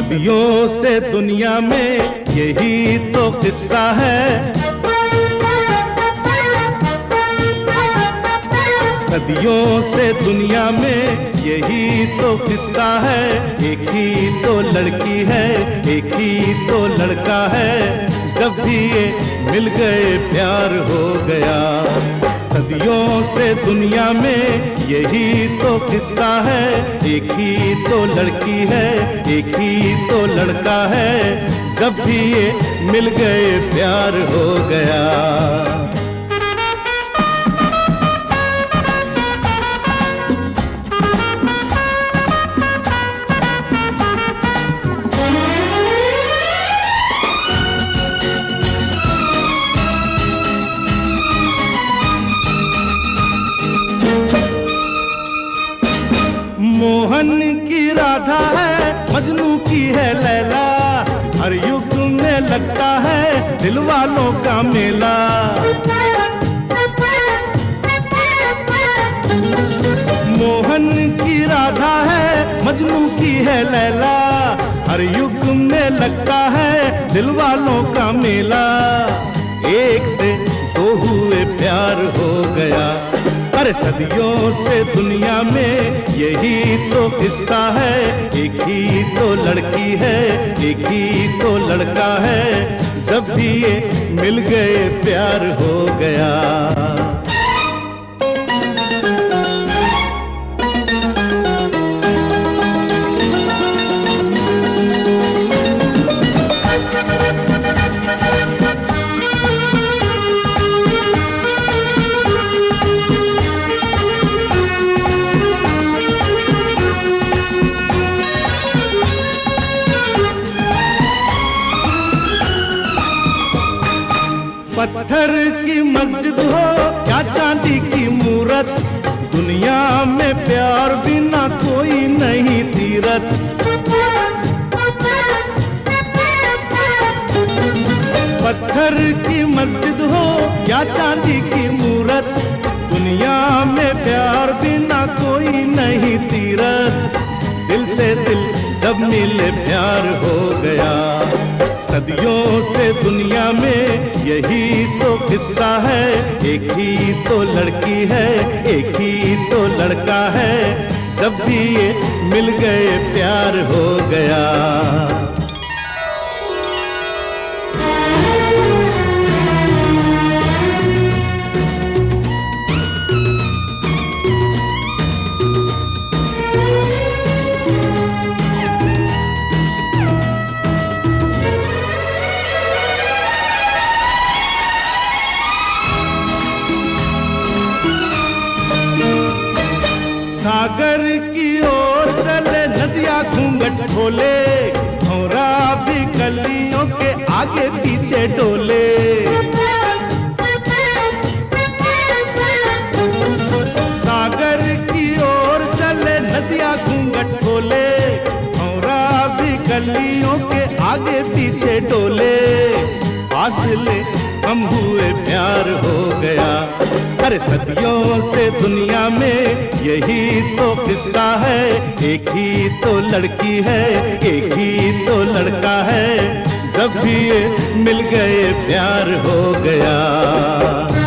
सदियों से दुनिया में यही तो किस्सा है। सदियों से दुनिया में यही तो किस्सा है। एक ही तो लड़की है, एक ही तो लड़का है, जब भी ये मिल गए प्यार हो गया। सदियों से दुनिया में यही तो किस्सा है। एक ही तो लड़की है, एक ही तो लड़का है, जब भी ये मिल गए प्यार हो गया। मोहन की राधा है, मजनू की है लैला, हर युग में लगता है दिल वालों का मेला। मोहन की राधा है, मजनू की है लैला, हर युग में लगता है दिल वालों का मेला। एक से दो हुए प्यार हो गया। अरे सदियों से दुनिया में यही तो किस्सा है। एक ही तो लड़की है, एक ही तो लड़का है, जब भी ये मिल गए प्यार हो गया। पत्थर की मस्जिद हो या चांदी की मूरत, दुनिया में प्यार बिना कोई नहीं तीरथ। पत्थर की मस्जिद हो या चांदी की मूरत, दुनिया में प्यार बिना कोई नहीं तीरथ। दिल से दिल जब मिले प्यार हो गया। सदियों से दुनिया में यही तो किस्सा है। एक ही तो लड़की है, एक ही तो लड़का है, जब भी ये मिल गए प्यार हो गया। सागर की ओर चले नदियाँ घूंघट खोले, भौरा भी कलियों के आगे पीछे डोले। सागर की ओर चले नदियाँ घूंघट खोले, भौरा भी कलियों के आगे पीछे डोले। फासले कम हुए प्यार हो गया। अरे सदियों से दुनिया में यही तो किस्सा है। एक ही तो लड़की है, एक ही तो लड़का है, जब भी ये मिल गए प्यार हो गया।